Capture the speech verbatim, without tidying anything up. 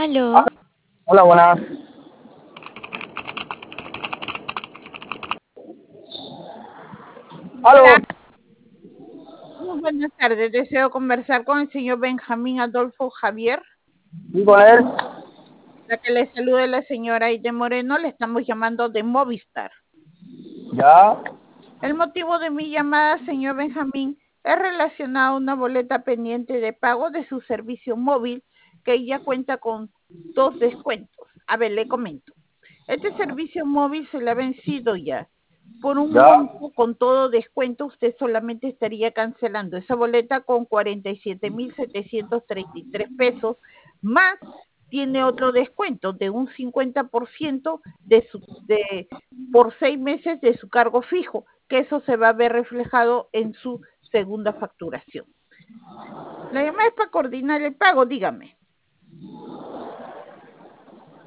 Aló. Hola, buenas. Hola, Aló. muy buenas tardes. Deseo conversar con el señor Benjamín Adolfo Javier. ¿Y con él? La que le salude la señora Aide Moreno, le estamos llamando de Movistar. Ya. El motivo de mi llamada, señor Benjamín, es relacionado a una boleta pendiente de pago de su servicio móvil que ya cuenta con dos descuentos. A ver, le comento. Este servicio móvil se le ha vencido ya. Por un Ya. monto con todo descuento, usted solamente estaría cancelando esa boleta con cuarenta y siete mil setecientos treinta y tres pesos, más tiene otro descuento de un cincuenta por ciento de su, de, por seis meses de su cargo fijo, que eso se va a ver reflejado en su segunda facturación. La llamada es para coordinar el pago, dígame.